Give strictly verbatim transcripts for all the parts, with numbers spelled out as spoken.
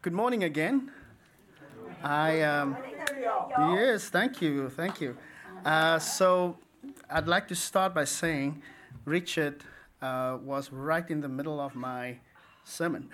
Good morning again. I um, yes, thank you, thank you. Uh, so I'd like to start by saying Richard uh, was right in the middle of my sermon.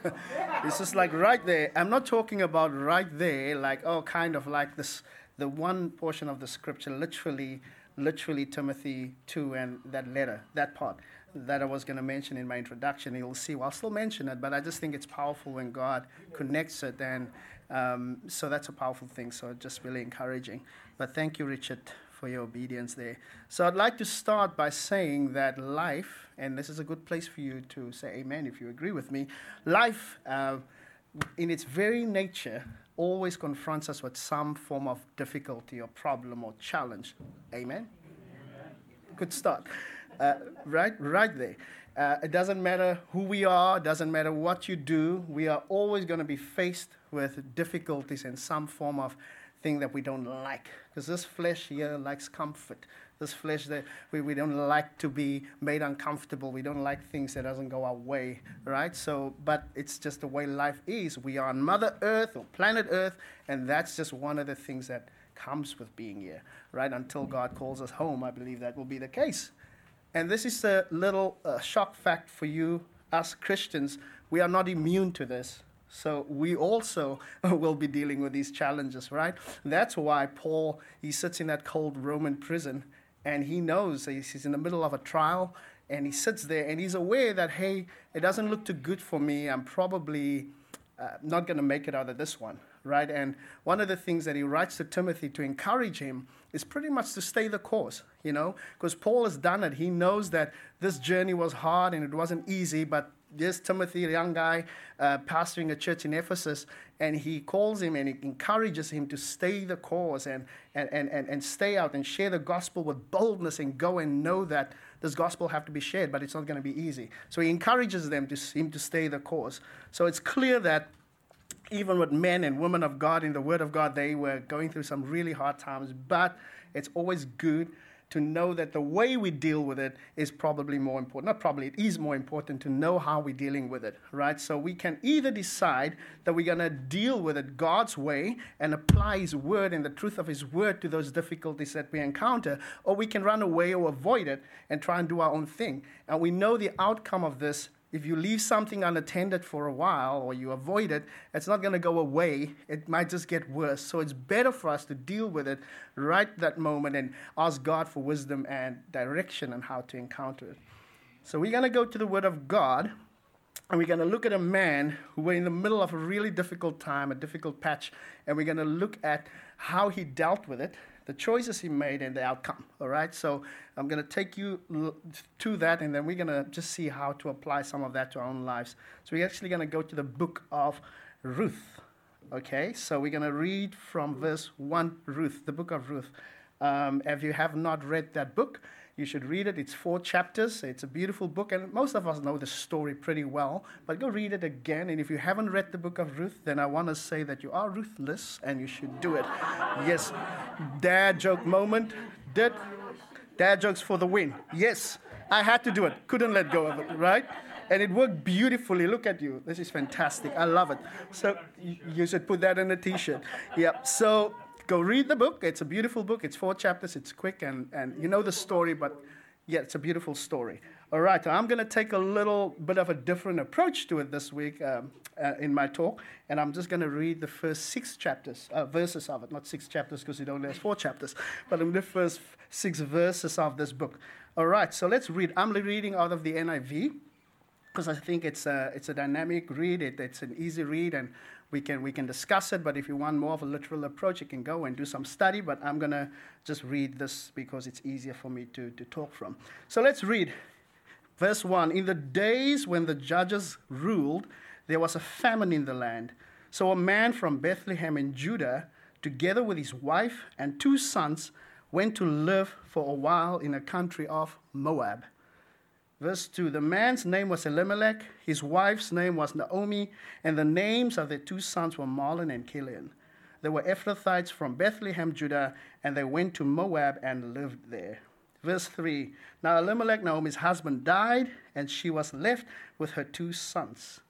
This is like right there. I'm not talking about right there, like oh, kind of like this, the one portion of the scripture, literally, literally Timothy two and that letter, that part that I was going to mention in my introduction. You'll see, well, I'll still mention it, but I just think it's powerful when God connects it, and um, so that's a powerful thing, so just really encouraging. But thank you, Richard, for your obedience there. So I'd like to start by saying that life, and this is a good place for you to say amen if you agree with me, life, uh, in its very nature, always confronts us with some form of difficulty or problem or challenge. Amen? Amen. Good start. Uh, right, right there. Uh, it doesn't matter who we are, doesn't matter what you do, we are always going to be faced with difficulties and some form of thing that we don't like. Because this flesh here likes comfort. This flesh that we, we don't like to be made uncomfortable. We don't like things that doesn't go our way, right? So, but it's just the way life is. We are on Mother Earth or planet Earth, and that's just one of the things that comes with being here, right? Until God calls us home, I believe that will be the case. And this is a little uh, shock fact for you, us Christians. We are not immune to this. So we also will be dealing with these challenges, right? That's why Paul, he sits in that cold Roman prison, and he knows he's in the middle of a trial, and he sits there, and he's aware that, hey, it doesn't look too good for me. I'm probably uh, not going to make it out of this one, right? And one of the things that he writes to Timothy to encourage him is pretty much to stay the course, you know, because Paul has done it. He knows that this journey was hard and it wasn't easy, but there's Timothy, a young guy, uh, pastoring a church in Ephesus, and he calls him and he encourages him to stay the course and, and, and, and, and stay out and share the gospel with boldness and go and know that this gospel have to be shared, but it's not going to be easy. So he encourages them to him to stay the course. So it's clear that even with men and women of God in the Word of God, they were going through some really hard times, but it's always good to know that the way we deal with it is probably more important. Not probably, it is more important to know how we're dealing with it, right? So we can either decide that we're going to deal with it God's way and apply His Word and the truth of His Word to those difficulties that we encounter, or we can run away or avoid it and try and do our own thing. And we know the outcome of this. If you leave something unattended for a while or you avoid it, it's not going to go away. It might just get worse. So it's better for us to deal with it right that moment and ask God for wisdom and direction on how to encounter it. So we're going to go to the Word of God, and we're going to look at a man who was in the middle of a really difficult time, a difficult patch, and we're going to look at how he dealt with it, the choices he made, and the outcome, all right? So I'm going to take you to that, and then we're going to just see how to apply some of that to our own lives. So we're actually going to go to the book of Ruth, okay? So we're going to read from verse one, Ruth, the book of Ruth. Um, if you have not read that book, you should read it. It's four chapters. It's a beautiful book, and most of us know the story pretty well, but go read it again. And if you haven't read the book of Ruth, then I want to say that you are ruthless, and you should do it. Yes, dad joke moment. Did dad jokes for the win. Yes, I had to do it. Couldn't let go of it, right? And it worked beautifully. Look at you. This is fantastic. I love it. So you should put that in a T-shirt. Yeah, so go read the book. It's a beautiful book. It's four chapters. It's quick, and, and you know the story, but yeah, it's a beautiful story. All right, I'm going to take a little bit of a different approach to it this week um, uh, in my talk, and I'm just going to read the first six chapters, uh, verses of it. Not six chapters because it only has four chapters, but in the first six verses of this book. All right, so let's read. I'm reading out of the N I V because I think it's a, it's a dynamic read. It, it's an easy read, and We can we can discuss it, but if you want more of a literal approach, you can go and do some study, but I'm going to just read this because it's easier for me to, to talk from. So let's read. Verse one, in the days when the judges ruled, there was a famine in the land. So a man from Bethlehem in Judah, together with his wife and two sons, went to live for a while in a country of Moab. Verse two, the man's name was Elimelech, his wife's name was Naomi, and the names of their two sons were Mahlon and Chilion. They were Ephrathites from Bethlehem, Judah, and they went to Moab and lived there. Verse three, now Elimelech, Naomi's husband, died, and she was left with her two sons.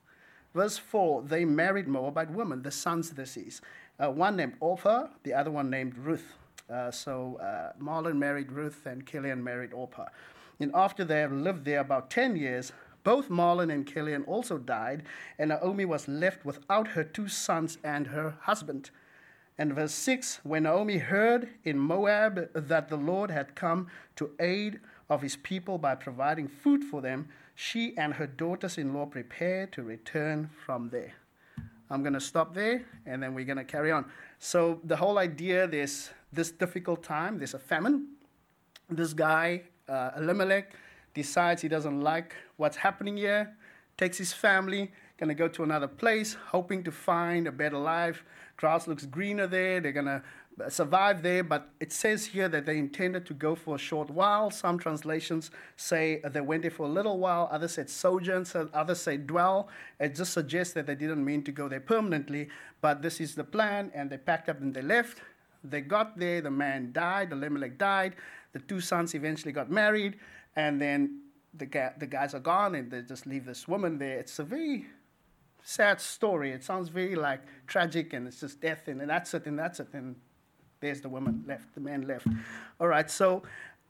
Verse four, they married Moabite women, the sons this is. Uh, one named Orpah, the other one named Ruth. Uh, so uh, Mahlon married Ruth and Chilion married Orpah. And after they have lived there about ten years, both Mahlon and Chilion also died, and Naomi was left without her two sons and her husband. And verse six, when Naomi heard in Moab that the Lord had come to aid of his people by providing food for them, she and her daughters-in-law prepared to return from there. I'm going to stop there, and then we're going to carry on. So the whole idea, there's this difficult time, there's a famine. This guy, uh, Elimelech, decides he doesn't like what's happening here, takes his family, going to go to another place, hoping to find a better life. Grass looks greener there. They're going to survive there, but it says here that they intended to go for a short while. Some translations say they went there for a little while. Others said sojourn. Others say dwell. It just suggests that they didn't mean to go there permanently, but this is the plan, and they packed up and they left. They got there. The man died. Elimelech died. The two sons eventually got married, and then the, ga- the guys are gone, and they just leave this woman there. It's a very sad story. It sounds very like tragic, and it's just death, and, and that's it, and that's it, and there's the woman left, the man left. All right, so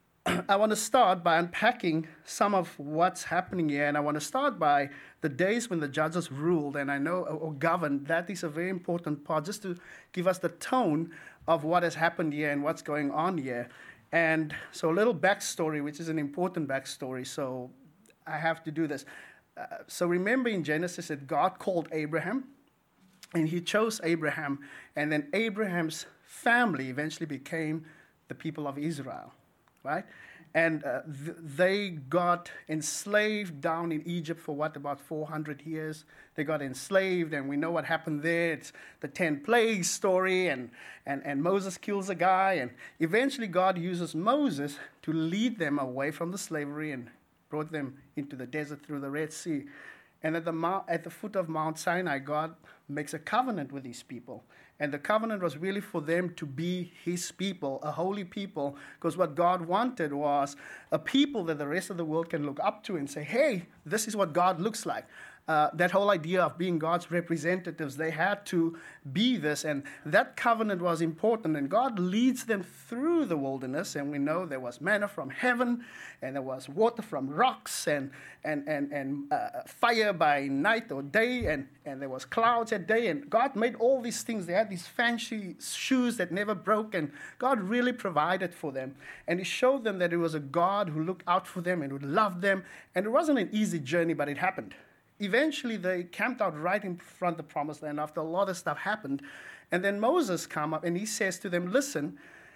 I want to start by unpacking some of what's happening here, and I want to start by the days when the judges ruled, and I know, or governed. That is a very important part, just to give us the tone of what has happened here and what's going on here. And so a little backstory, which is an important backstory, so I have to do this. Uh, so remember in Genesis that God called Abraham, and he chose Abraham, and then Abraham's family eventually became the people of Israel, right? And uh, th- they got enslaved down in Egypt for what, about four hundred years? They got enslaved, and we know what happened there. It's the ten plagues story, and, and, and Moses kills a guy, and eventually God uses Moses to lead them away from the slavery and brought them into the desert through the Red Sea. And at the, mount, at the foot of Mount Sinai, God makes a covenant with these people. And the covenant was really for them to be his people, a holy people, because what God wanted was a people that the rest of the world can look up to and say, hey, this is what God looks like. Uh, that whole idea of being God's representatives, they had to be this, and that covenant was important, and God leads them through the wilderness, and we know there was manna from heaven, and there was water from rocks, and and and, and uh, fire by night or day, and, and there was clouds at day, and God made all these things. They had these fancy shoes that never broke, and God really provided for them, and he showed them that it was a God who looked out for them and who loved them, and it wasn't an easy journey, but it happened. Eventually, they camped out right in front of the promised land after a lot of stuff happened. And then Moses came up and he says to them, listen,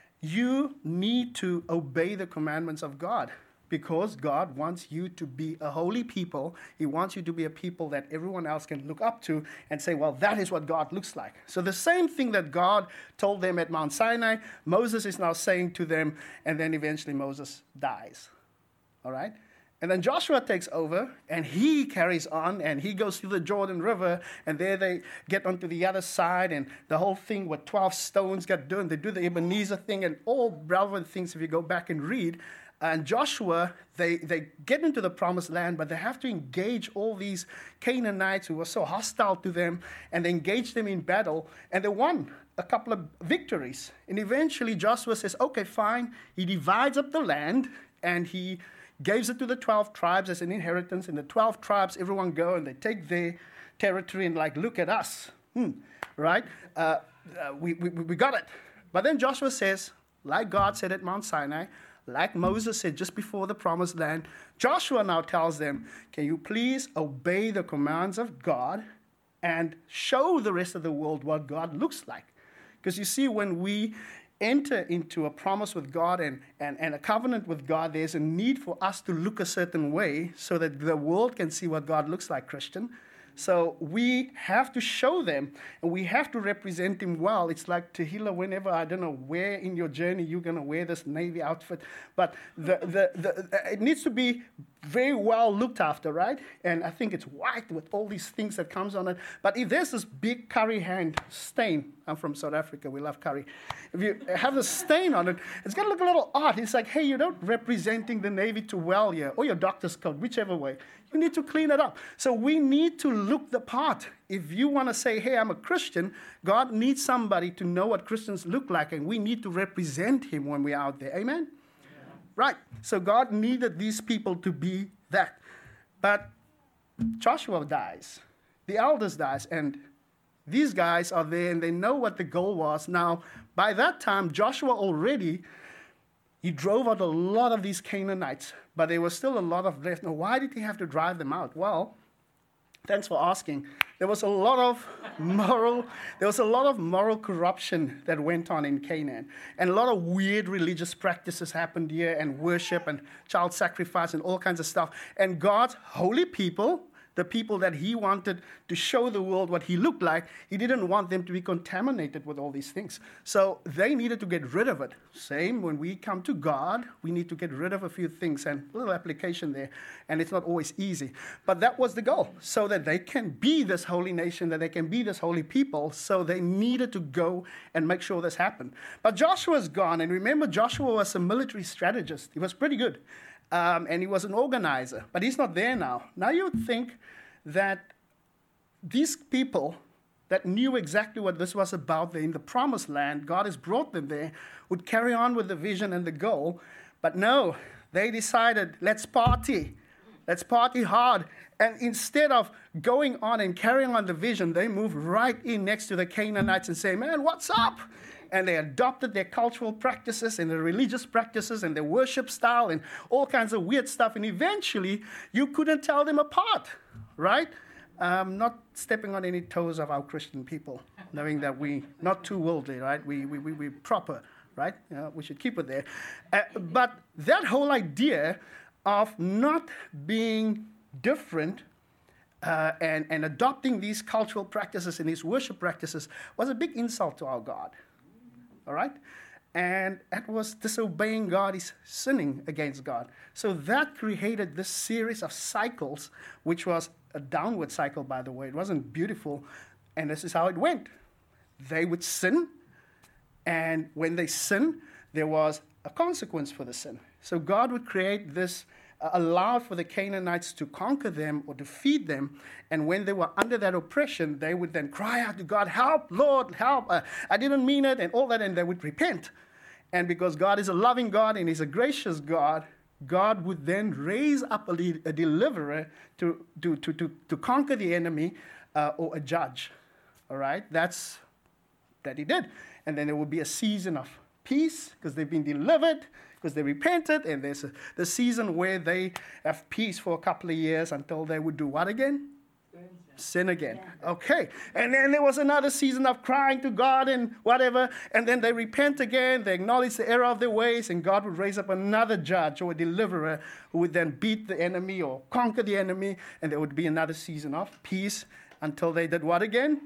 you need to obey the commandments of God because God wants you to be a holy people. He wants you to be a people that everyone else can look up to and say, well, that is what God looks like. So the same thing that God told them at Mount Sinai, Moses is now saying to them, and then eventually Moses dies. All right? And then Joshua takes over, and he carries on, and he goes through the Jordan River, and there they get onto the other side, and the whole thing with twelve stones got done. They do the Ebenezer thing, and all relevant things if you go back and read. And Joshua, they, they get into the promised land, but they have to engage all these Canaanites who were so hostile to them, and they engage them in battle, and they won a couple of victories. And eventually Joshua says, okay, fine. He divides up the land, and he gives it to the twelve tribes as an inheritance, and the twelve tribes, everyone go and they take their territory and like, look at us, hmm, right? Uh, uh, we, we, we got it. But then Joshua says, like God said at Mount Sinai, like Moses said just before the promised land, Joshua now tells them, can you please obey the commands of God and show the rest of the world what God looks like? Because you see, when we enter into a promise with God and, and, and a covenant with God, there's a need for us to look a certain way so that the world can see what God looks like, Christian. So we have to show them, and we have to represent him well. It's like Tehillah, whenever, I don't know where in your journey you're going to wear this Navy outfit, but the, the, the, it needs to be very well looked after, right? And I think it's white with all these things that comes on it. But if there's this big curry hand stain, I'm from South Africa, we love curry. If you have a stain on it, it's going to look a little odd. It's like, hey, you're not representing the Navy too well here, or your doctor's coat, whichever way. You need to clean it up. So we need to look the part. If you want to say, hey, I'm a Christian, God needs somebody to know what Christians look like, and we need to represent him when we're out there. Amen? Yeah. Right. So God needed these people to be that. But Joshua dies. The elders dies, and these guys are there, and they know what the goal was. Now, by that time, Joshua already, he drove out a lot of these Canaanites, but there was still a lot of left. Now, why did he have to drive them out? Well, thanks for asking. There was a lot of moral, there was a lot of moral corruption that went on in Canaan, and a lot of weird religious practices happened here, and worship and child sacrifice and all kinds of stuff. And God's holy people, the people that he wanted to show the world what he looked like, he didn't want them to be contaminated with all these things. So they needed to get rid of it. Same, when we come to God, we need to get rid of a few things, and a little application there, and it's not always easy. But that was the goal, so that they can be this holy nation, that they can be this holy people, so they needed to go and make sure this happened. But Joshua's gone, and remember, Joshua was a military strategist. He was pretty good. Um, and he was an organizer, but he's not there now. Now you would think that these people that knew exactly what this was about, they're in the promised land, God has brought them there, would carry on with the vision and the goal. But no, they decided, let's party. Let's party hard. And instead of going on and carrying on the vision, they moved right in next to the Canaanites and say, man, what's up? And they adopted their cultural practices and their religious practices and their worship style and all kinds of weird stuff. And eventually, you couldn't tell them apart, right? Um, not stepping on any toes of our Christian people, knowing that we not too worldly, right? We we we we proper, right? You know, we should keep it there. Uh, but that whole idea of not being different uh, and and adopting these cultural practices and these worship practices was a big insult to our God. All right? And it was disobeying God, is sinning against God. So that created this series of cycles, which was a downward cycle, by the way. It wasn't beautiful. And this is how it went. They would sin. And when they sin, there was a consequence for the sin. So God would create this, uh, allow for the Canaanites to conquer them or defeat them. And when they were under that oppression, they would then cry out to God, help, Lord, help. Uh, I didn't mean it, and all that, and they would repent. And because God is a loving God and he's a gracious God, God would then raise up a, de- a deliverer to, to, to, to, to conquer the enemy uh, or a judge. All right? That's that he did. And then there will be a season of peace because they've been delivered, because they repented, and there's a, the season where they have peace for a couple of years until they would do what again? Sin again. Okay. And then there was another season of crying to God and whatever, and then they repent again, they acknowledge the error of their ways, and God would raise up another judge or a deliverer who would then beat the enemy or conquer the enemy, and there would be another season of peace until they did what again?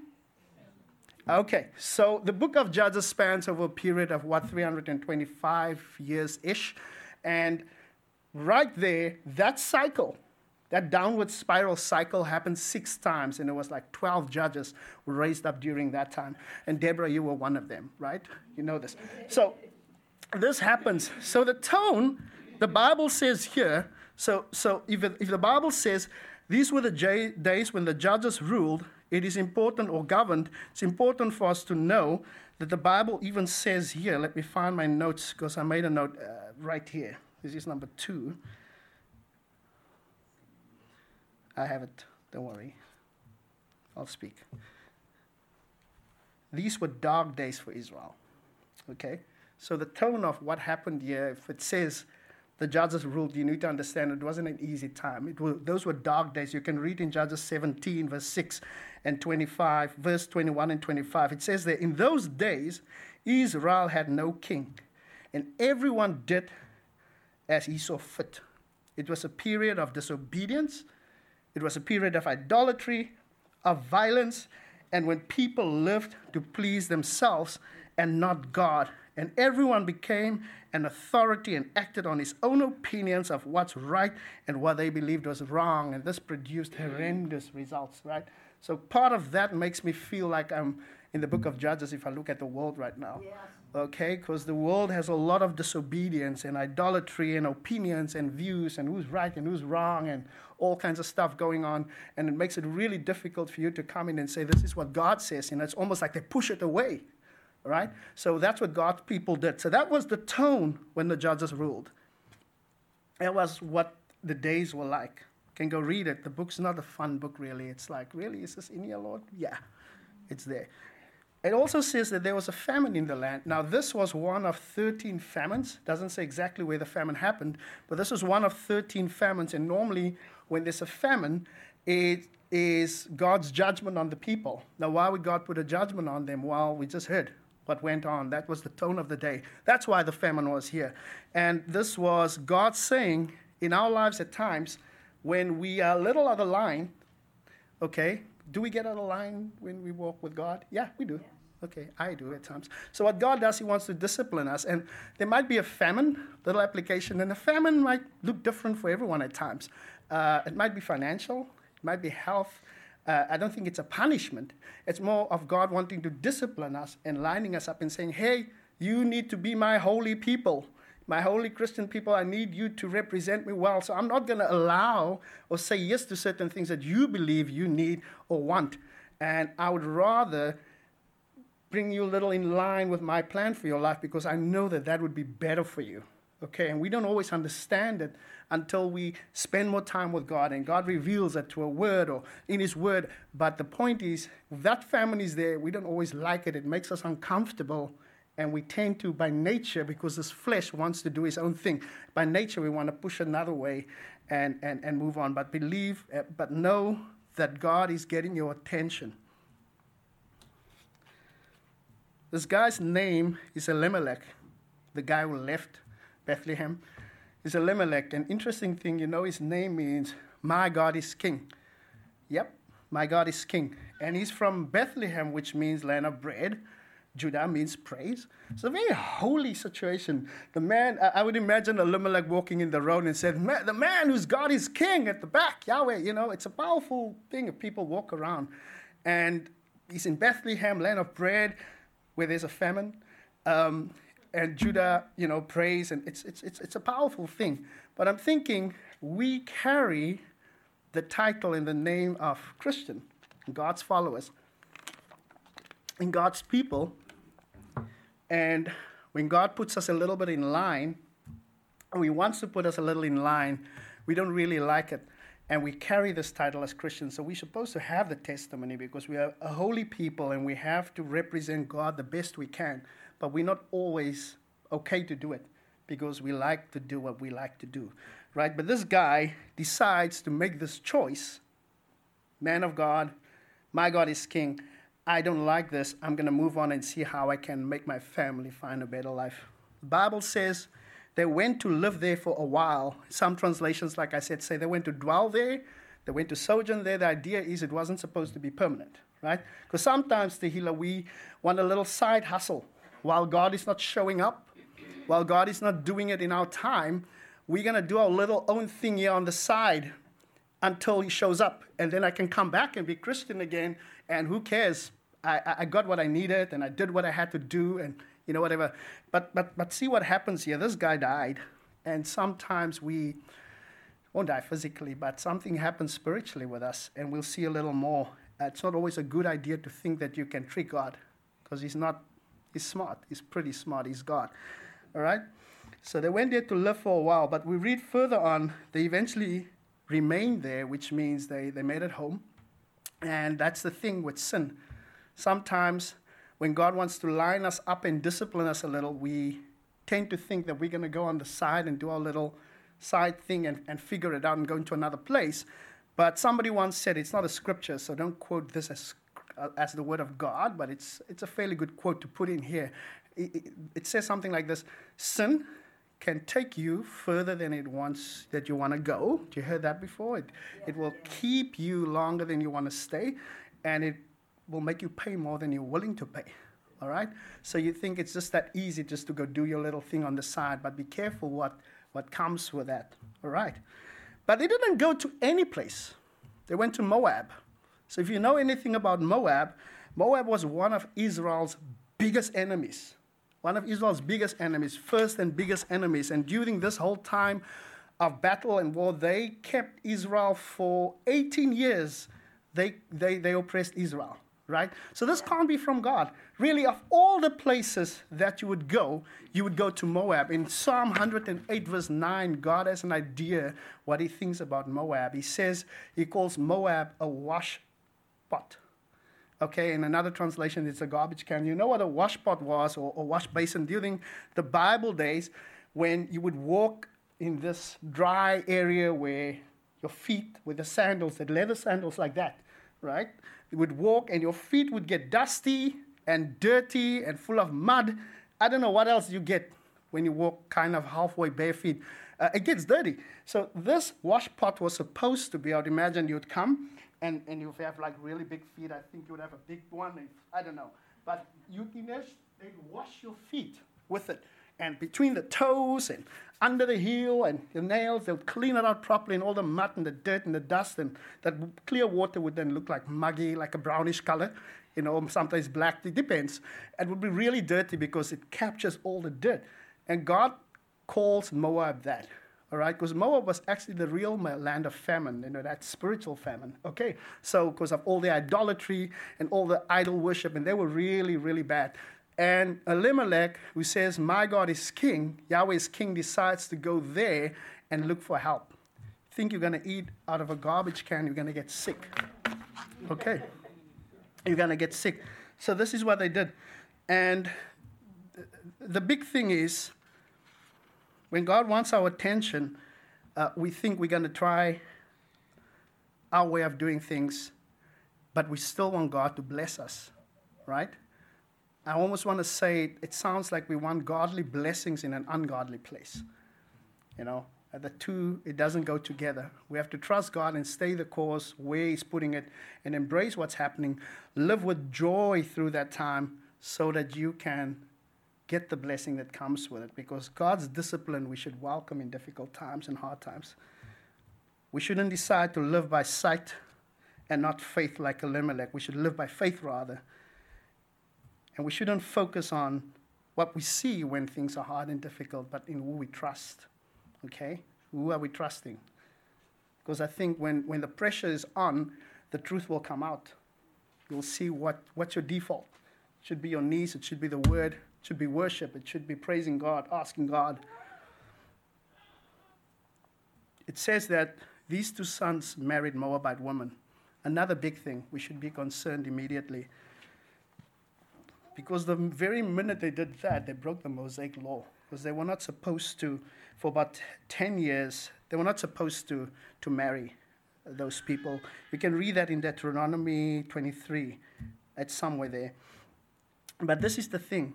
Okay, so the book of Judges spans over a period of, what, three hundred twenty-five years-ish. And right there, that cycle, that downward spiral cycle happened six times, and it was like twelve judges were raised up during that time. And Deborah, you were one of them, right? You know this. So this happens. So the tone, the Bible says here, so, so if, it, if the Bible says these were the j- days when the judges ruled, it is important, or governed, it's important for us to know that the Bible even says here, let me find my notes, because I made a note uh, right here. This is number two. I have it, don't worry. I'll speak. These were dark days for Israel, okay? So the tone of what happened here, if it says the judges ruled, you need to understand it wasn't an easy time. It was, those were dark days. You can read in Judges seventeen, verse six and twenty-five, verse twenty-one and twenty-five. It says that in those days, Israel had no king, and everyone did as he saw fit. It was a period of disobedience. It was a period of idolatry, of violence, and when people lived to please themselves and not God. And everyone became an authority and acted on his own opinions of what's right and what they believed was wrong. And this produced horrendous results, right? So part of that makes me feel like I'm in the book of Judges if I look at the world right now. Yes. Okay, because the world has a lot of disobedience and idolatry and opinions and views and who's right and who's wrong and all kinds of stuff going on. And it makes it really difficult for you to come in and say, this is what God says. And it's almost like they push it away, right? So that's what God's people did. So that was the tone when the judges ruled. That was what the days were like. You can go read it. The book's not a fun book, really. It's like, really, is this in here, Lord? Yeah, it's there. It also says that there was a famine in the land. Now, this was one of thirteen famines. It doesn't say exactly where the famine happened, but this was one of thirteen famines. And normally, when there's a famine, it is God's judgment on the people. Now, why would God put a judgment on them? Well, we just heard what went on. That was the tone of the day. That's why the famine was here. And this was God saying in our lives at times, when we are a little out of line, okay, do we get out of line when we walk with God? Yeah, we do. Okay, I do at times. So what God does, he wants to discipline us. And there might be a famine, little application, and the famine might look different for everyone at times. Uh, it might be financial. It might be health. Uh, I don't think it's a punishment. It's more of God wanting to discipline us and lining us up and saying, hey, you need to be my holy people. My holy Christian people, I need you to represent me well. So I'm not going to allow or say yes to certain things that you believe you need or want. And I would rather bring you a little in line with my plan for your life because I know that that would be better for you. Okay, and we don't always understand it until we spend more time with God and God reveals it to a word or in his word. But the point is, that famine is there. We don't always like it. It makes us uncomfortable. And we tend to, by nature, because this flesh wants to do its own thing, by nature we want to push another way and, and, and move on. But believe, uh, but know that God is getting your attention. This guy's name is Elimelech, the guy who left Bethlehem. Is Elimelech. An interesting thing, you know, his name means, my God is king. Yep, my God is king. And he's from Bethlehem, which means land of bread. Judah means praise. It's a very holy situation. The man, I would imagine Elimelech walking in the road and said, the man whose God is king at the back, Yahweh, you know, it's a powerful thing if people walk around. And he's in Bethlehem, land of bread, where there's a famine. Um, and Judah, you know, praise, and it's, it's, it's, it's a powerful thing. But I'm thinking we carry the title in the name of Christian, God's followers, and God's people. And when God puts us a little bit in line, and he wants to put us a little in line, we don't really like it. And we carry this title as Christians. So we're supposed to have the testimony because we are a holy people and we have to represent God the best we can. But we're not always okay to do it because we like to do what we like to do, right? But this guy decides to make this choice. Man of God, my God is king. I don't like this. I'm going to move on and see how I can make my family find a better life. The Bible says they went to live there for a while. Some translations, like I said, say they went to dwell there. They went to sojourn there. The idea is it wasn't supposed to be permanent, right? Because sometimes, Tehillah, we want a little side hustle. While God is not showing up, while God is not doing it in our time, we're going to do our little own thing here on the side until he shows up. And then I can come back and be Christian again. And who cares? I, I got what I needed, and I did what I had to do, and you know, whatever. But but but see what happens here. This guy died, and sometimes we won't die physically, but something happens spiritually with us, and we'll see a little more. Uh, it's not always a good idea to think that you can trick God, because he's not. He's smart. He's pretty smart. He's God. All right? So they went there to live for a while, but we read further on, they eventually remained there, which means they, they made it home. And that's the thing with sin. Sometimes when God wants to line us up and discipline us a little, we tend to think that we're going to go on the side and do our little side thing and, and figure it out and go into another place. But somebody once said, it's not a scripture, so don't quote this as uh, as the word of God, but it's it's a fairly good quote to put in here. It, it, it says something like this: sin can take you further than it wants that you want to go. You heard that before? It, it will keep you longer than you want to stay, and it will make you pay more than you're willing to pay. all right? So you think it's just that easy just to go do your little thing on the side, but be careful what, what comes with that, all right? But they didn't go to any place. They went to Moab. So if you know anything about Moab, Moab was one of Israel's biggest enemies. One of Israel's biggest enemies, first and biggest enemies. And during this whole time of battle and war, they kept Israel for eighteen years. They, they, they oppressed Israel, right? So this can't be from God. Really, of all the places that you would go, you would go to Moab. In Psalm one hundred eight, verse nine, God has an idea what he thinks about Moab. He says, he calls Moab a wash pot. Okay, in another translation, it's a garbage can. You know what a wash pot was, or a wash basin during the Bible days, when you would walk in this dry area where your feet, with the sandals, the leather sandals like that, right? You would walk and your feet would get dusty and dirty and full of mud. I don't know what else you get when you walk kind of halfway bare feet. Uh, it gets dirty. So this wash pot was supposed to be, I would imagine you'd come and, and you'd have like really big feet. I think you would have a big one. And, I don't know. But you imagine they'd wash your feet with it. And between the toes and under the heel and the nails, they'll clean it out properly, and all the mud and the dirt and the dust, and that clear water would then look like muggy, like a brownish color, you know, sometimes black, it depends. It would be really dirty because it captures all the dirt. And God calls Moab that, all right, because Moab was actually the real land of famine, you know, that spiritual famine, okay? So because of all the idolatry and all the idol worship, and they were really, really bad. And Elimelech, who says, my God is king, Yahweh is king, decides to go there and look for help. Think you're going to eat out of a garbage can, you're going to get sick. Okay. You're going to get sick. So this is what they did. And the big thing is, when God wants our attention, uh, we think we're going to try our way of doing things, but we still want God to bless us, right? I almost want to say it sounds like we want godly blessings in an ungodly place. You know, the two, it doesn't go together. We have to trust God and stay the course where he's putting it and embrace what's happening. Live with joy through that time so that you can get the blessing that comes with it. Because God's discipline we should welcome in difficult times and hard times. We shouldn't decide to live by sight and not faith like Elimelech. We should live by faith rather. And we shouldn't focus on what we see when things are hard and difficult, but in who we trust, okay? Who are we trusting? Because I think when, when the pressure is on, the truth will come out. You'll see what, what's your default. It should be your knees, it should be the word, it should be worship, it should be praising God, asking God. It says that these two sons married Moabite women. Another big thing, we should be concerned immediately. Because the very minute they did that, they broke the Mosaic law. Because they were not supposed to, for about ten years, they were not supposed to, to marry those people. We can read that in Deuteronomy twenty-three. It's somewhere there. But this is the thing.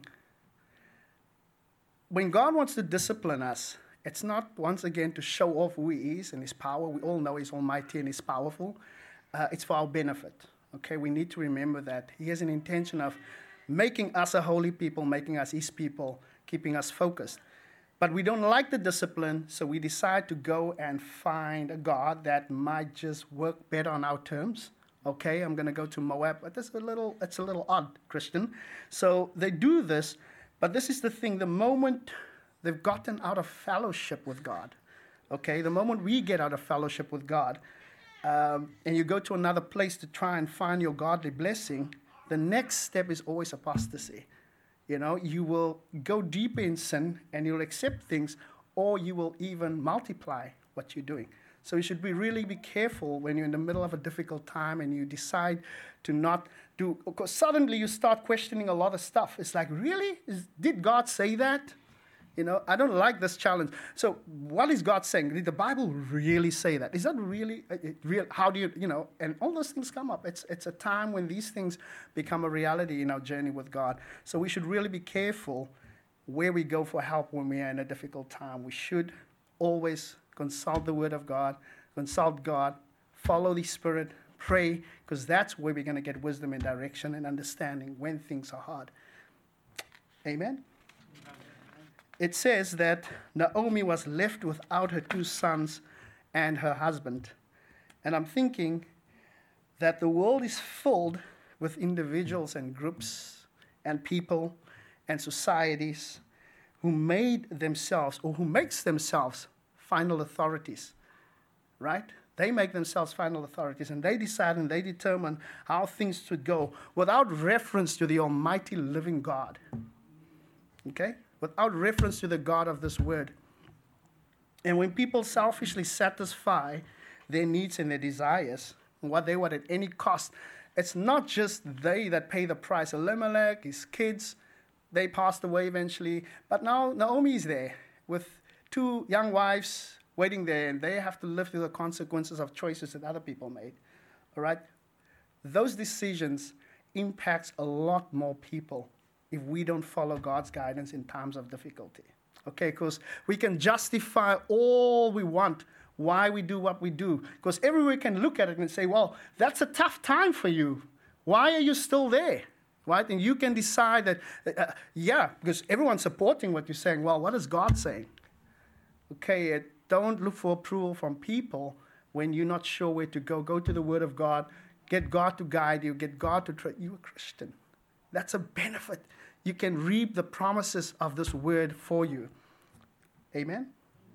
When God wants to discipline us, it's not, once again, to show off who he is and his power. We all know he's almighty and he's powerful. Uh, it's for our benefit. Okay, we need to remember that. He has an intention of making us a holy people, making us his people, keeping us focused. But we don't like the discipline, so we decide to go and find a God that might just work better on our terms. Okay, I'm going to go to Moab, but that's a little, it's a little odd, Christian. So they do this, but this is the thing. The moment they've gotten out of fellowship with God, okay, the moment we get out of fellowship with God, um, and you go to another place to try and find your godly blessing, the next step is always apostasy. You know, you will go deeper in sin and you'll accept things, or you will even multiply what you're doing. So you should be really be careful when you're in the middle of a difficult time and you decide to not do, because suddenly you start questioning a lot of stuff. It's like, really? Is, did God say that? You know, I don't like this challenge. So what is God saying? Did the Bible really say that? Is that really, it, real? How do you, you know, and all those things come up. It's, it's a time when these things become a reality in our journey with God. So we should really be careful where we go for help when we are in a difficult time. We should always consult the Word of God, consult God, follow the Spirit, pray, because that's where we're going to get wisdom and direction and understanding when things are hard. Amen? It says that Naomi was left without her two sons and her husband. And I'm thinking that the world is filled with individuals and groups and people and societies who made themselves or who makes themselves final authorities, right? They make themselves final authorities, and they decide and they determine how things should go without reference to the almighty living God, okay? Without reference to the God of this word. And when people selfishly satisfy their needs and their desires, and what they want at any cost, it's not just they that pay the price. Elimelech, his kids, they passed away eventually. But now Naomi is there with two young wives waiting there, and they have to live through the consequences of choices that other people made. All right? Those decisions impacts a lot more people if we don't follow God's guidance in times of difficulty. Okay, because we can justify all we want why we do what we do. Because everyone can look at it and say, well, that's a tough time for you. Why are you still there? Right? And you can decide that, uh, yeah, because everyone's supporting what you're saying. Well, what is God saying? Okay, uh, don't look for approval from people when you're not sure where to go. Go to the Word of God. Get God to guide you. Get God to trust. You're a Christian. That's a benefit. You can reap the promises of this word for you. Amen?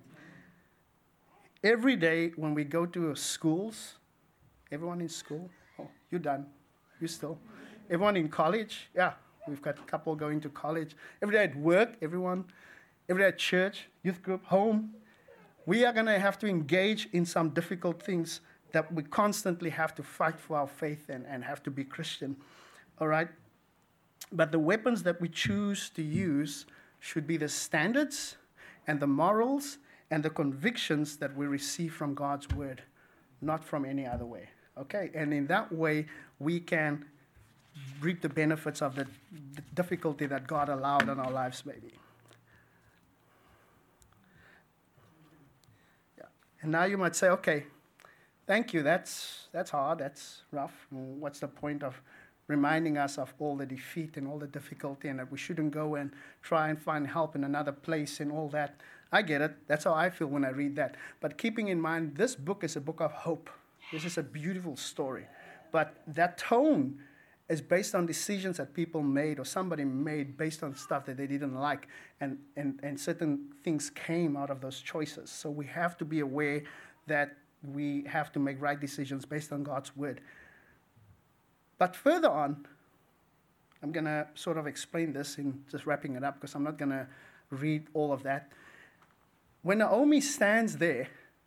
Every day when we go to schools, everyone in school, oh, you're done. You still. Everyone in college, yeah, we've got a couple going to college. Every day at work, everyone. Every day at church, youth group, home. We are going to have to engage in some difficult things that we constantly have to fight for our faith and, and have to be Christian. All right? But the weapons that we choose to use should be the standards and the morals and the convictions that we receive from God's word, not from any other way. Okay? And in that way, we can reap the benefits of the, the difficulty that God allowed in our lives, maybe. Yeah. And now you might say, okay, thank you, that's that's hard, that's rough. What's the point of reminding us of all the defeat and all the difficulty and that we shouldn't go and try and find help in another place and all that? I get it. That's how I feel when I read that. But keeping in mind, this book is a book of hope. This is a beautiful story. But that tone is based on decisions that people made or somebody made based on stuff that they didn't like. And, and, and certain things came out of those choices. So we have to be aware that we have to make right decisions based on God's word. But further on, I'm going to sort of explain this in just wrapping it up because I'm not going to read all of that. When Naomi stands there,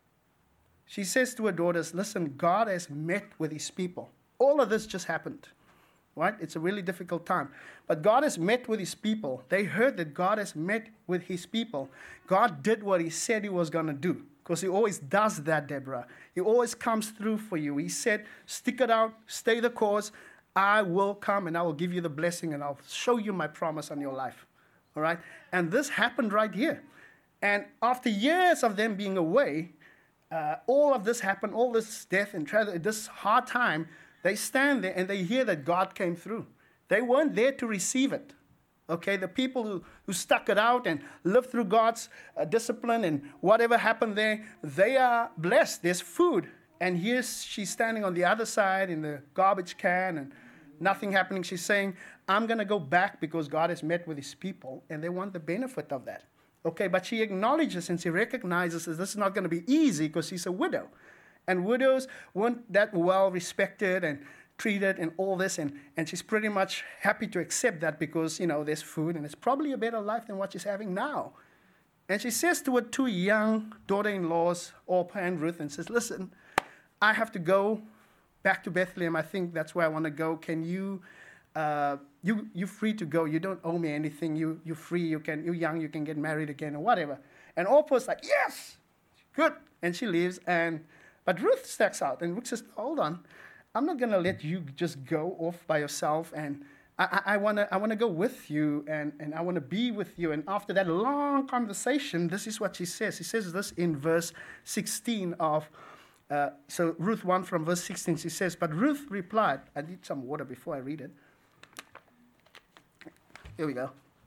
she says to her daughters, listen, God has met with his people. All of this just happened, right? It's a really difficult time. But God has met with his people. They heard that God has met with his people. God did what he said he was going to do. Because he always does that, Deborah. He always comes through for you. He said, stick it out, stay the course. I will come and I will give you the blessing and I'll show you my promise on your life. All right? And this happened right here. And after years of them being away, uh, all of this happened, all this death and tragedy, this hard time, they stand there and they hear that God came through. They weren't there to receive it. Okay, the people who, who stuck it out and lived through God's uh, discipline and whatever happened there, they are blessed. There's food. And here she's standing on the other side in the garbage can and nothing happening. She's saying, I'm going to go back because God has met with his people and they want the benefit of that. Okay, but she acknowledges and she recognizes that this is not going to be easy because she's a widow. And widows weren't that well respected and treated and all this, and, and she's pretty much happy to accept that because, you know, there's food and it's probably a better life than what she's having now. And she says to her two young daughter-in-laws, Orpah and Ruth, and says, listen, I have to go back to Bethlehem. I think that's where I want to go. Can you, uh, you, you're free to go. You don't owe me anything. You, you're free. You can, you're young. You can get married again or whatever. And Orpah's like, yes, good. And she leaves. And but Ruth stacks out. And Ruth says, hold on. I'm not going to let you just go off by yourself, and I, I, I want to I wanna go with you, and, and I want to be with you. And after that long conversation, this is what she says. She says this in verse sixteen of, uh, so Ruth one from verse sixteen, she says, but Ruth replied, I need some water before I read it. Here we go.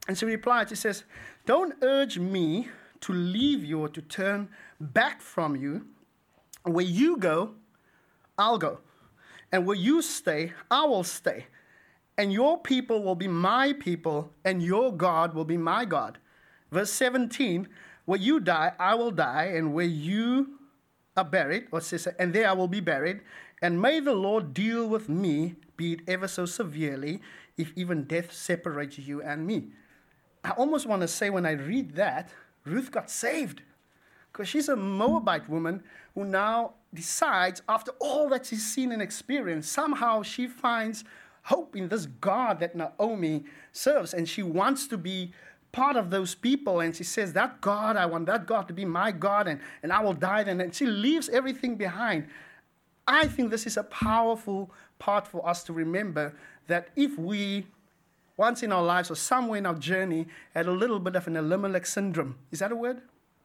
And she replied, she says, don't urge me to leave you or to turn back from you. Where you go, I'll go. And where you stay, I will stay. And your people will be my people, and your God will be my God. Verse seventeen, where you die, I will die, and where you are buried, or says, and there I will be buried. And may the Lord deal with me, be it ever so severely, if even death separates you and me. I almost want to say when I read that, Ruth got saved. Because she's a Moabite woman who now decides, after all that she's seen and experienced, somehow she finds hope in this God that Naomi serves. And she wants to be part of those people. And she says, that God, I want that God to be my God, and, and I will die then. And she leaves everything behind. I think this is a powerful part for us to remember, that if we, once in our lives or somewhere in our journey, had a little bit of an Elimelech syndrome. Is that a word?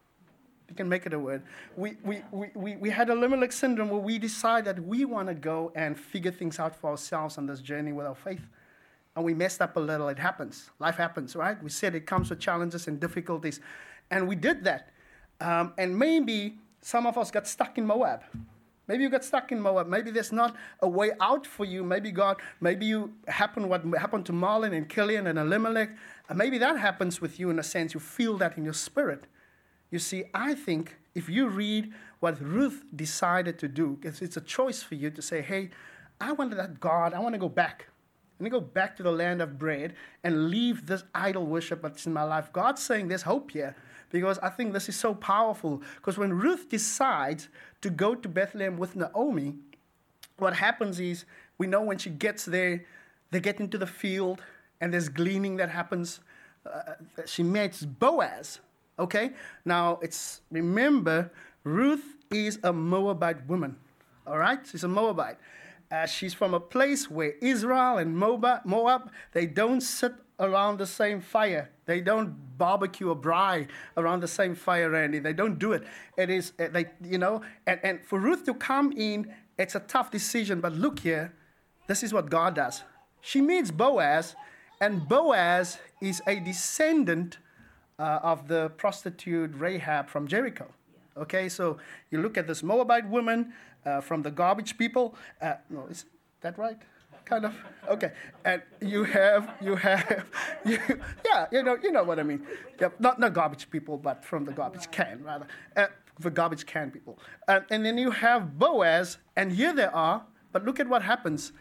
You can make it a word. We, we, we, we, we had Elimelech syndrome where we decide that we want to go and figure things out for ourselves on this journey with our faith. And we messed up a little. It happens. Life happens, right? We said it comes with challenges and difficulties. And we did that. Um, and maybe some of us got stuck in Moab. Maybe you got stuck in Moab. Maybe there's not a way out for you. Maybe God, maybe you happen what happened to Marlon and Killian and Elimelech. And maybe that happens with you in a sense. You feel that in your spirit. You see, I think if you read what Ruth decided to do, it's, it's a choice for you to say, hey, I want that God, I want to go back. I want to go back to the land of bread and leave this idol worship that's in my life. God's saying there's hope here, because I think this is so powerful. Because when Ruth decides to go to Bethlehem with Naomi, what happens is, we know when she gets there, they get into the field, and there's gleaning that happens. Uh, she meets Boaz. Okay, now it's, remember, Ruth is a Moabite woman, all right? She's a Moabite. Uh, she's from a place where Israel and Moab, Moab, they don't sit around the same fire. They don't barbecue or braai around the same fire, Randy. They don't do it. It is, uh, they, you know, and, and for Ruth to come in, it's a tough decision. But look here, this is what God does. She meets Boaz, and Boaz is a descendant Uh, of the prostitute Rahab from Jericho. Okay, so you look at this Moabite woman uh, from the garbage people. Uh, no, is that right? Kind of. Okay, and you have you have you, yeah, you know you know what I mean. Yeah, not not garbage people, but from the garbage can rather. Uh, the garbage can people. Uh, and then you have Boaz, and here they are. But look at what happens.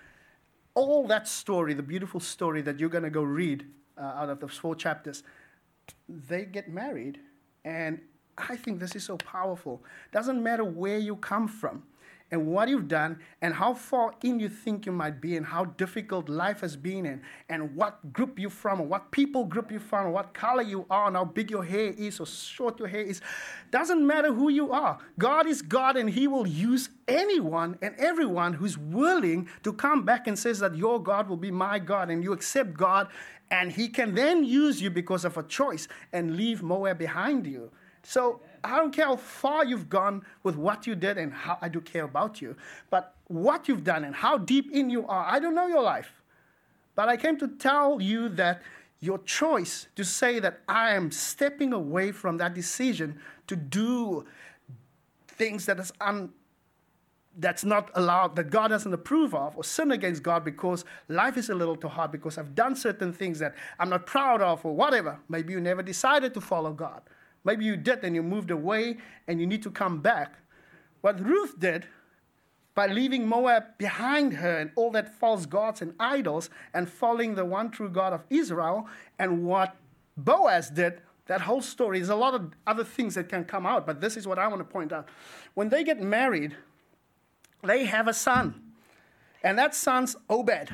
All that story, the beautiful story that you're going to go read uh, out of those four chapters. They get married, and I think this is so powerful. Doesn't matter where you come from and what you've done and how far in you think you might be and how difficult life has been in and what group you're from or what people group you're from or what color you are and how big your hair is or short your hair is. Doesn't matter who you are. God is God, and he will use anyone and everyone who's willing to come back and says that your God will be my God, and you accept God, and he can then use you because of a choice and leave Moab behind you. So I don't care how far you've gone with what you did, and how I do care about you, but what you've done and how deep in you are. I don't know your life, but I came to tell you that your choice to say that I am stepping away from that decision to do things that is un, that's not allowed, that God doesn't approve of, or sin against God because life is a little too hard, because I've done certain things that I'm not proud of, or whatever. Maybe you never decided to follow God. Maybe you did and you moved away and you need to come back. What Ruth did, by leaving Moab behind her and all that false gods and idols and following the one true God of Israel, and what Boaz did, that whole story, there's a lot of other things that can come out, but this is what I want to point out. When they get married, they have a son, and that son's Obed.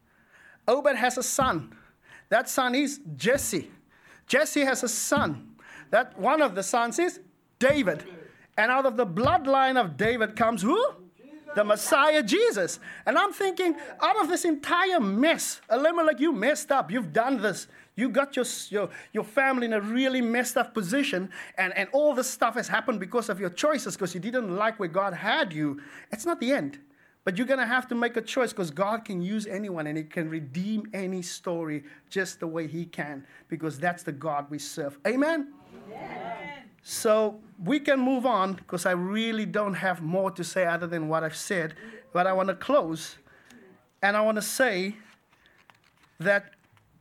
Obed has a son. That son is Jesse. Jesse has a son. That one of the sons is David. And out of the bloodline of David comes who? The Messiah, Jesus. And I'm thinking, out of this entire mess, Elimelech, you messed up. You've done this. You got your, your, your family in a really messed up position. And, and all this stuff has happened because of your choices, because you didn't like where God had you. It's not the end. But you're going to have to make a choice because God can use anyone and He can redeem any story just the way He can because that's the God we serve. Amen? Amen. So we can move on because I really don't have more to say other than what I've said. But I want to close and I want to say that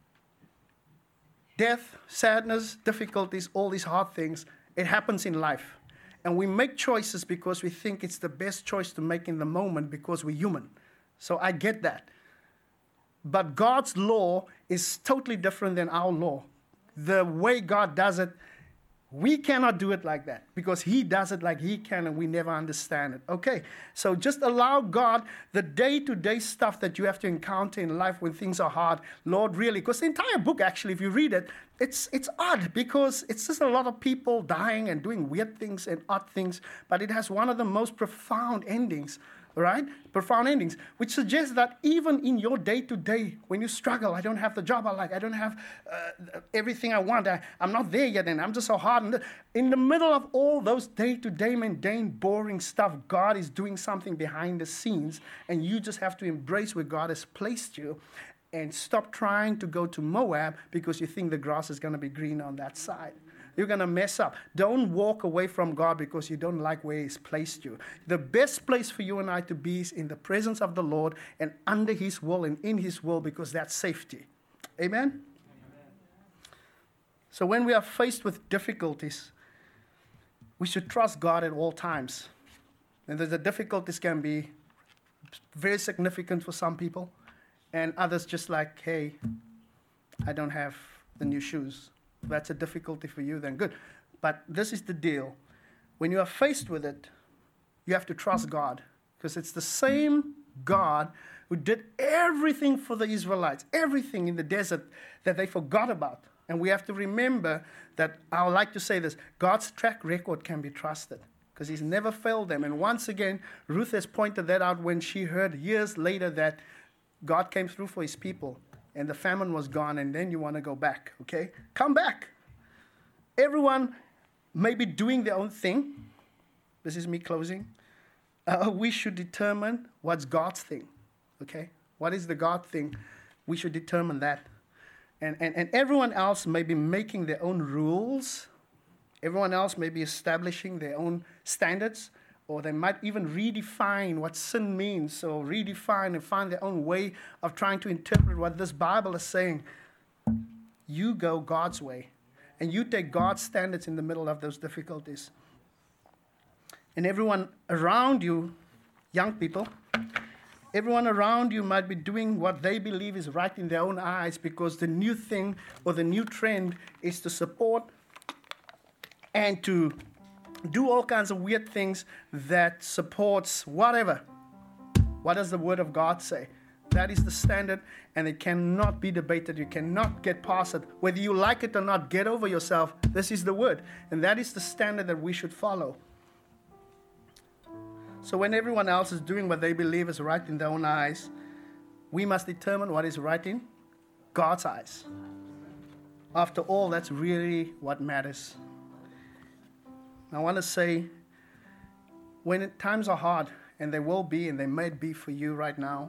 death, sadness, difficulties, all these hard things, it happens in life. And we make choices because we think it's the best choice to make in the moment because we're human. So I get that. But God's law is totally different than our law. The way God does it, we cannot do it like that because He does it like He can and we never understand it. Okay, so just allow God the day-to-day stuff that you have to encounter in life when things are hard. Lord, really, because the entire book, actually, if you read it, it's it's odd because it's just a lot of people dying and doing weird things and odd things, but it has one of the most profound endings. Right? Profound endings, which suggests that even in your day-to-day, when you struggle, I don't have the job I like, I don't have uh, everything I want, I, I'm not there yet, and I'm just so hard. And in the middle of all those day-to-day, mundane, boring stuff, God is doing something behind the scenes, and you just have to embrace where God has placed you and stop trying to go to Moab because you think the grass is going to be green on that side. You're going to mess up. Don't walk away from God because you don't like where He's placed you. The best place for you and I to be is in the presence of the Lord and under His will and in His will because that's safety. Amen? Amen. So when we are faced with difficulties, we should trust God at all times. And the difficulties can be very significant for some people and others just like, hey, I don't have the new shoes. That's a difficulty for you, then good. But this is the deal. When you are faced with it, you have to trust God because it's the same God who did everything for the Israelites, everything in the desert that they forgot about. And we have to remember that, I would like to say this, God's track record can be trusted because He's never failed them. And once again, Ruth has pointed that out when she heard years later that God came through for His people. And the famine was gone, and then you want to go back, okay? Come back. Everyone may be doing their own thing. This is me closing. Uh, we should determine what's God's thing, okay? What is the God thing? We should determine that. And, and, and everyone else may be making their own rules. Everyone else may be establishing their own standards. Or they might even redefine what sin means, or redefine and find their own way of trying to interpret what this Bible is saying. You go God's way, and you take God's standards in the middle of those difficulties. And everyone around you, young people, everyone around you might be doing what they believe is right in their own eyes because the new thing or the new trend is to support and to do all kinds of weird things that supports whatever. What does the Word of God say? That is the standard, and it cannot be debated. You cannot get past it. Whether you like it or not, get over yourself. This is the Word, and that is the standard that we should follow. So when everyone else is doing what they believe is right in their own eyes, we must determine what is right in God's eyes. After all, that's really what matters. I want to say, when it, times are hard, and they will be, and they may be for you right now,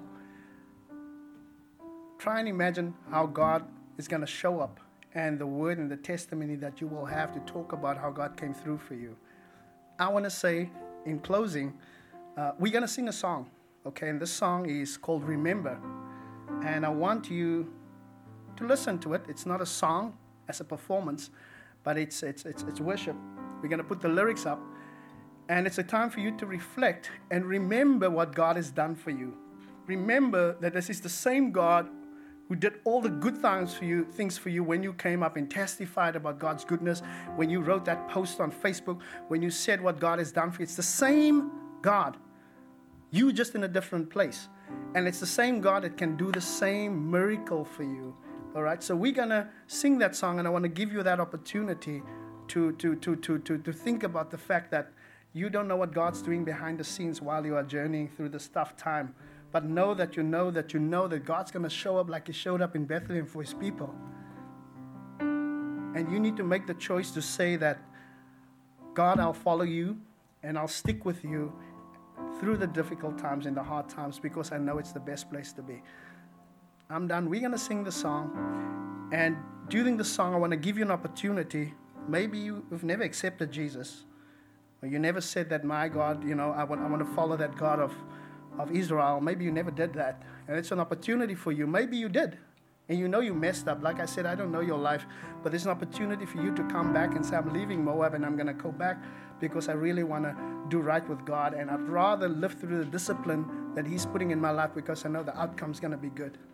try and imagine how God is going to show up and the word and the testimony that you will have to talk about how God came through for you. I want to say, in closing, uh, we're going to sing a song, okay? And this song is called Remember. And I want you to listen to it. It's not a song as a performance, but it's it's it's, it's worship. We're going to put the lyrics up, and it's a time for you to reflect and remember what God has done for you. Remember that this is the same God who did all the good things for you, things for you when you came up and testified about God's goodness, when you wrote that post on Facebook, when you said what God has done for you. It's the same God. You just in a different place. And it's the same God that can do the same miracle for you. All right? So we're going to sing that song, and I want to give you that opportunity To, to, to, to, to, to think about the fact that you don't know what God's doing behind the scenes while you are journeying through this tough time. But know that you know that you know that God's going to show up like He showed up in Bethlehem for His people. And you need to make the choice to say that, God, I'll follow you and I'll stick with you through the difficult times and the hard times because I know it's the best place to be. I'm done. We're going to sing the song. And during the song, I want to give you an opportunity. Maybe you've never accepted Jesus. Or you never said that, my God, you know, I want, I want to follow that God of, of Israel. Maybe you never did that. And it's an opportunity for you. Maybe you did. And you know you messed up. Like I said, I don't know your life. But there's an opportunity for you to come back and say, I'm leaving Moab and I'm going to go back because I really want to do right with God. And I'd rather live through the discipline that He's putting in my life because I know the outcome's going to be good.